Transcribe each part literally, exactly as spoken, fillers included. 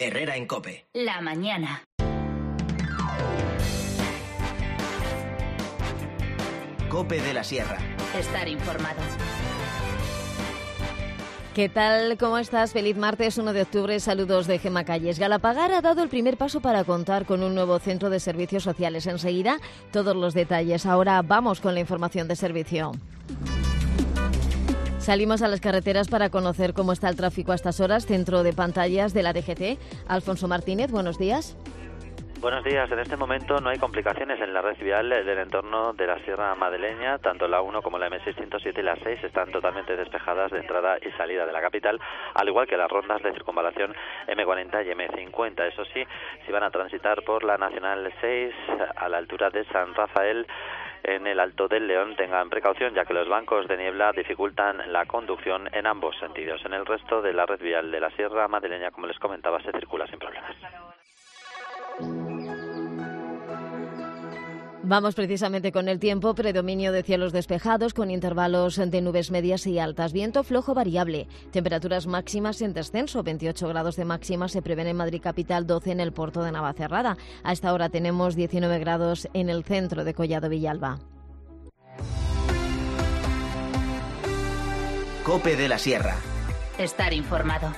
Herrera en COPE. La mañana. COPE de la Sierra. Estar informado. ¿Qué tal? ¿Cómo estás? Feliz martes, uno de octubre. Saludos de Gemma Calles. Galapagar ha dado el primer paso para contar con un nuevo centro de servicios sociales. Enseguida, todos los detalles. Ahora vamos con la información de servicio. Salimos a las carreteras para conocer cómo está el tráfico a estas horas. Centro de pantallas de la D G T. Alfonso Martínez, buenos días. Buenos días. En este momento no hay complicaciones en la red vial del entorno de la Sierra Madrileña. Tanto la uno como la eme seiscientos siete y la seis están totalmente despejadas de entrada y salida de la capital, al igual que las rondas de circunvalación eme cuarenta y eme cincuenta. Eso sí, si van a transitar por la Nacional seis a la altura de San Rafael, en el Alto del León, tengan precaución, ya que los bancos de niebla dificultan la conducción en ambos sentidos. En el resto de la red vial de la Sierra Madrileña, como les comentaba, se circula sin problemas. Vamos precisamente con el tiempo. Predominio de cielos despejados con intervalos de nubes medias y altas. Viento flojo variable. Temperaturas máximas en descenso. veintiocho grados de máxima se prevén en Madrid capital, doce en el puerto de Navacerrada. A esta hora tenemos diecinueve grados en el centro de Collado Villalba. COPE de la Sierra. Estar informado.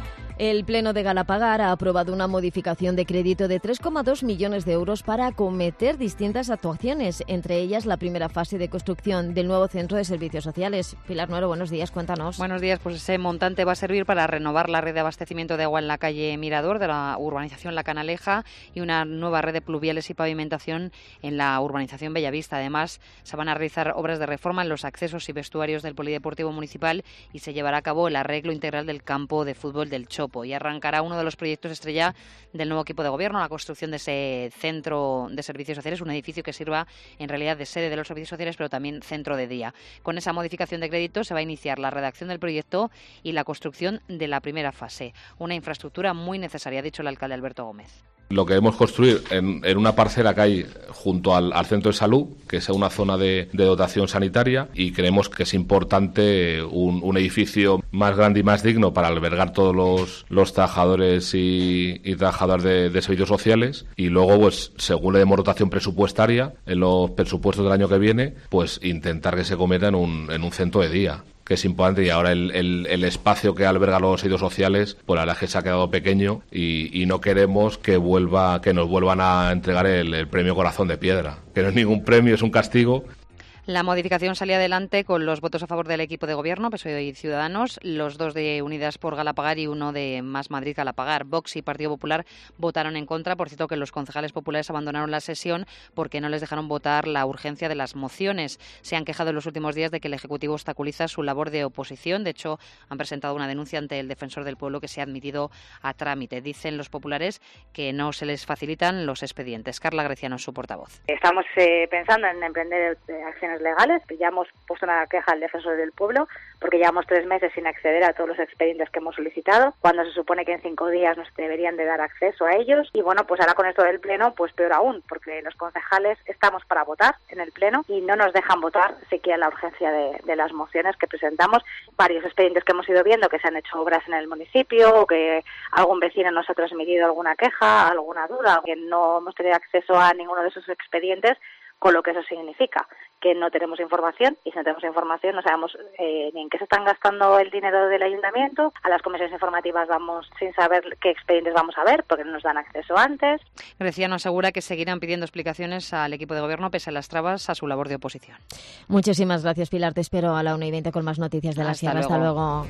El Pleno de Galapagar ha aprobado una modificación de crédito de tres coma dos millones de euros para acometer distintas actuaciones, entre ellas la primera fase de construcción del nuevo Centro de Servicios Sociales. Pilar Nuero, buenos días, cuéntanos. Buenos días, pues ese montante va a servir para renovar la red de abastecimiento de agua en la calle Mirador de la urbanización La Canaleja y una nueva red de pluviales y pavimentación en la urbanización Bellavista. Además, se van a realizar obras de reforma en los accesos y vestuarios del Polideportivo Municipal y se llevará a cabo el arreglo integral del campo de fútbol del Chopo. Y arrancará uno de los proyectos estrella del nuevo equipo de gobierno, la construcción de ese centro de servicios sociales, un edificio que sirva en realidad de sede de los servicios sociales, pero también centro de día. Con esa modificación de crédito se va a iniciar la redacción del proyecto y la construcción de la primera fase. Una infraestructura muy necesaria, ha dicho el alcalde Alberto Gómez. Lo que queremos construir en, en una parcela que hay junto al, al centro de salud, que sea una zona de, de dotación sanitaria, y creemos que es importante un, un edificio más grande y más digno para albergar todos los, los trabajadores y, y trabajadoras de, de servicios sociales, y luego, pues según le demos dotación presupuestaria en los presupuestos del año que viene, pues intentar que se convierta en un, en un centro de día, que es importante. Y ahora el, el, el espacio que alberga los servicios sociales, pues la verdad es que se ha quedado pequeño y, y no queremos que vuelva que nos vuelvan a entregar el, el premio Corazón de Piedra, que no es ningún premio, es un castigo. La modificación salía adelante con los votos a favor del equipo de gobierno, P S O E y Ciudadanos, los dos de Unidas por Galapagar y uno de Más Madrid Galapagar. Vox y Partido Popular votaron en contra. Por cierto, que los concejales populares abandonaron la sesión porque no les dejaron votar la urgencia de las mociones. Se han quejado en los últimos días de que el Ejecutivo obstaculiza su labor de oposición. De hecho, han presentado una denuncia ante el Defensor del Pueblo que se ha admitido a trámite. Dicen los populares que no se les facilitan los expedientes. Carla Greciano es su portavoz. Estamos eh, pensando en emprender acciones legales. Ya hemos puesto una queja al Defensor del Pueblo porque llevamos tres meses sin acceder a todos los expedientes que hemos solicitado, cuando se supone que en cinco días nos deberían de dar acceso a ellos. Y bueno, pues ahora con esto del Pleno, pues peor aún, porque los concejales estamos para votar en el Pleno y no nos dejan votar siquiera la urgencia de, de las mociones que presentamos. Varios expedientes que hemos ido viendo que se han hecho obras en el municipio, o que algún vecino nos ha transmitido alguna queja, alguna duda, que no hemos tenido acceso a ninguno de esos expedientes, con lo que eso significa que no tenemos información, y si no tenemos información no sabemos eh, ni en qué se están gastando el dinero del ayuntamiento. A las comisiones informativas vamos sin saber qué expedientes vamos a ver porque no nos dan acceso antes. Greciano asegura que seguirán pidiendo explicaciones al equipo de gobierno pese a las trabas a su labor de oposición. Muchísimas gracias, Pilar. Te espero a la una y veinte con más noticias de la Hasta Sierra. luego. Hasta luego.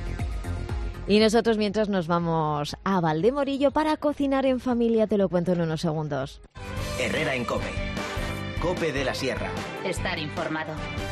Y nosotros mientras nos vamos a Valdemorillo para cocinar en familia. Te lo cuento en unos segundos. Herrera en COPE. COPE de la Sierra. Estar informado.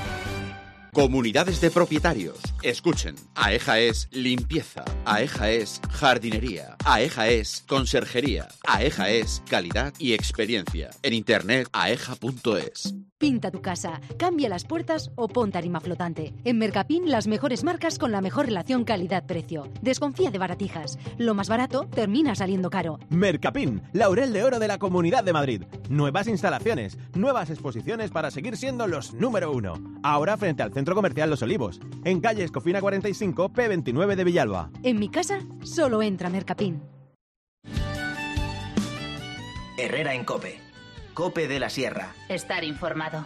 Comunidades de propietarios. Escuchen. AEJA es limpieza. AEJA es jardinería. AEJA es conserjería. AEJA es calidad y experiencia. En internet aeja punto es. Pinta tu casa, cambia las puertas o pon tarima flotante. En Mercapin, las mejores marcas con la mejor relación calidad-precio. Desconfía de baratijas. Lo más barato termina saliendo caro. Mercapin, Laurel de Oro de la Comunidad de Madrid. Nuevas instalaciones, nuevas exposiciones para seguir siendo los número uno. Ahora frente al Centro Comercial Los Olivos, en calle Escofina cuarenta y cinco, P veintinueve de Villalba. En mi casa, solo entra Mercapin. Herrera en COPE. COPE de la Sierra. Estar informado.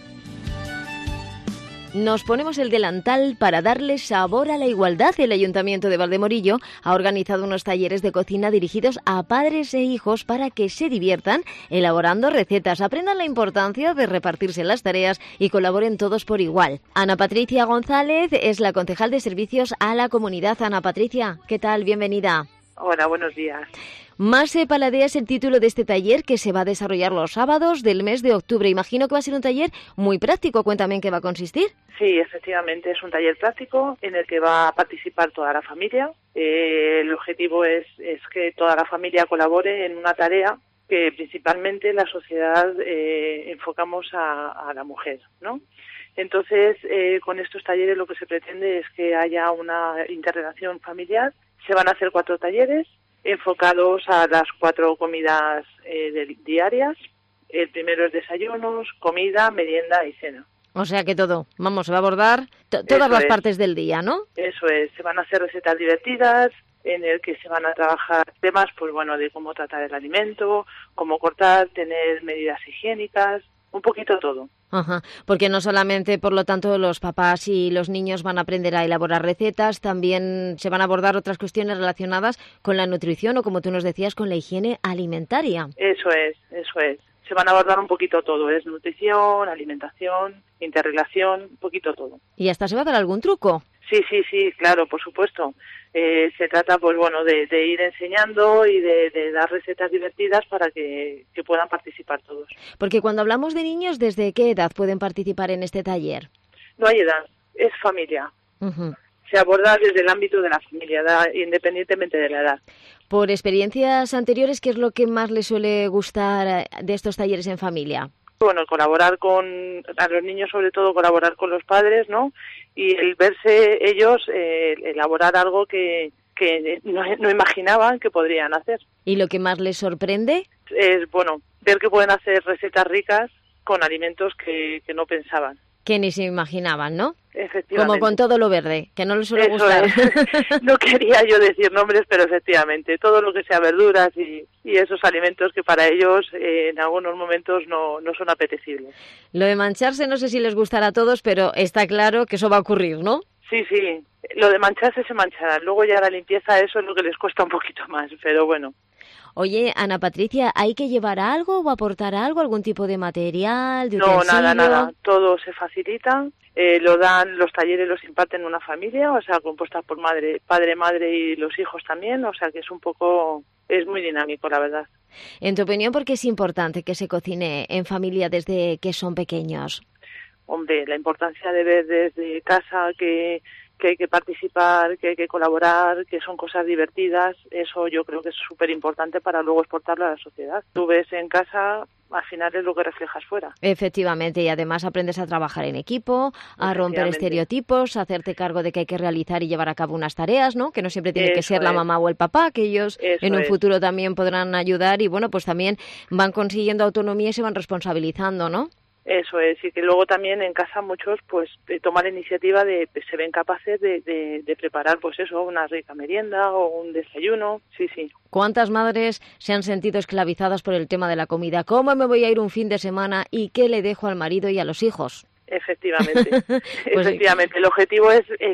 Nos ponemos el delantal para darle sabor a la igualdad. El Ayuntamiento de Valdemorillo ha organizado unos talleres de cocina dirigidos a padres e hijos para que se diviertan elaborando recetas, aprendan la importancia de repartirse las tareas y colaboren todos por igual. Ana Patricia González es la concejal de Servicios a la Comunidad. Ana Patricia, ¿qué tal? Bienvenida. Hola, buenos días. Mase Paladea es el título de este taller que se va a desarrollar los sábados del mes de octubre. Imagino que va a ser un taller muy práctico. Cuéntame en qué va a consistir. Sí, efectivamente es un taller práctico en el que va a participar toda la familia. Eh, el objetivo es, es que toda la familia colabore en una tarea que principalmente la sociedad eh, enfocamos a, a la mujer, ¿no? Entonces, eh, con estos talleres lo que se pretende es que haya una interrelación familiar. Se van a hacer cuatro talleres enfocados a las cuatro comidas eh, de, diarias. El primero es desayunos, comida, merienda y cena. O sea que todo, vamos, se va a abordar to- todas Eso las es. partes del día, ¿no? Eso es, se van a hacer recetas divertidas en el que se van a trabajar temas, pues bueno, de cómo tratar el alimento, cómo cortar, tener medidas higiénicas, un poquito todo. Ajá, porque no solamente, por lo tanto, los papás y los niños van a aprender a elaborar recetas, también se van a abordar otras cuestiones relacionadas con la nutrición o, como tú nos decías, con la higiene alimentaria. Eso es, eso es. Se van a abordar un poquito todo, es nutrición, alimentación, interrelación, un poquito todo. ¿Y hasta se va a dar algún truco? Sí, sí, sí, claro, por supuesto. Eh, se trata, pues bueno, de, de ir enseñando y de, de dar recetas divertidas para que, que puedan participar todos. Porque cuando hablamos de niños, ¿desde qué edad pueden participar en este taller? No hay edad, es familia. Uh-huh. Se aborda desde el ámbito de la familia, da, independientemente de la edad. Por experiencias anteriores, ¿qué es lo que más les suele gustar de estos talleres en familia? Bueno, colaborar con, a los niños sobre todo, colaborar con los padres, ¿no? Y el verse ellos eh, elaborar algo que, que no, no imaginaban que podrían hacer. ¿Y lo que más les sorprende? Es, bueno, ver que pueden hacer recetas ricas con alimentos que, que no pensaban. Que ni se imaginaban, ¿no? Efectivamente. Como con todo lo verde, que no les suele Eso gustar. Es. No quería yo decir nombres, pero efectivamente, todo lo que sea verduras y, y esos alimentos que para ellos eh, en algunos momentos no, no son apetecibles. Lo de mancharse no sé si les gustará a todos, pero está claro que eso va a ocurrir, ¿no? Sí, sí, lo de mancharse se manchará. Luego ya la limpieza, eso es lo que les cuesta un poquito más, pero bueno. Oye, Ana Patricia, ¿hay que llevar algo o aportar algo, algún tipo de material, de No, utensilio? nada, nada, todo se facilita. Eh, lo dan, los talleres los imparten una familia, o sea, compuesta por madre, padre, madre y los hijos también, o sea que es un poco, es muy dinámico, la verdad. En tu opinión, ¿por qué es importante que se cocine en familia desde que son pequeños? Hombre, la importancia de ver desde casa que, que hay que participar, que hay que colaborar, que son cosas divertidas, eso yo creo que es súper importante para luego exportarlo a la sociedad. Tú ves en casa, al final es lo que reflejas fuera. Efectivamente, y además aprendes a trabajar en equipo, a romper estereotipos, a hacerte cargo de que hay que realizar y llevar a cabo unas tareas, ¿no? Que no siempre tiene Eso que ser la es. mamá o el papá, que ellos Eso en un es. futuro también podrán ayudar y, bueno, pues también van consiguiendo autonomía y se van responsabilizando, ¿no? Eso es, y que luego también en casa muchos pues eh, toman la iniciativa de, se ven capaces de, de, de preparar pues eso, una rica merienda o un desayuno, sí, sí. ¿Cuántas madres se han sentido esclavizadas por el tema de la comida? ¿Cómo me voy a ir un fin de semana y qué le dejo al marido y a los hijos? Efectivamente, Pues efectivamente, el objetivo es eh,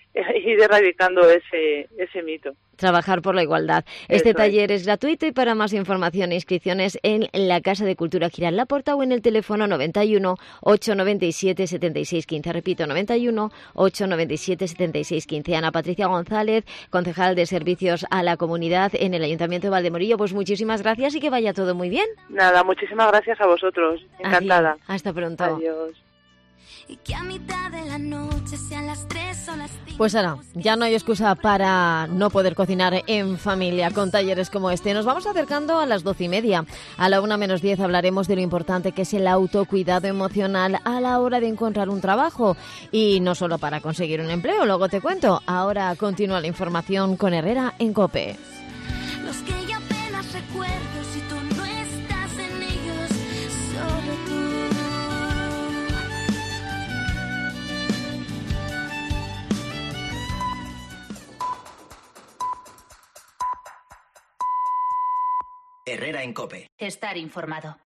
ir erradicando ese, ese mito. Trabajar por la igualdad. Este Eso taller es. es gratuito y para más información e inscripciones en la Casa de Cultura Girán La Porta o en el teléfono noventa y uno, ochocientos noventa y siete, setenta y seis quince. Repito, noventa y uno, ochocientos noventa y siete, setenta y seis quince. Ana Patricia González, concejal de Servicios a la Comunidad en el Ayuntamiento de Valdemorillo, pues muchísimas gracias y que vaya todo muy bien. Nada, muchísimas gracias a vosotros. Encantada. Adiós. Hasta pronto. Adiós. Y que a mitad de la noche sean las tres o las cinco. Pues ahora, ya no hay excusa para no poder cocinar en familia con talleres como este. Nos vamos acercando a las doce y media. A la una menos diez hablaremos de lo importante que es el autocuidado emocional a la hora de encontrar un trabajo. Y no solo para conseguir un empleo, luego te cuento. Ahora continúa la información con Herrera en COPE. Los que ya apenas recuerdo si tú no estás en ellos, solo tú. Herrera en COPE. Estar informado.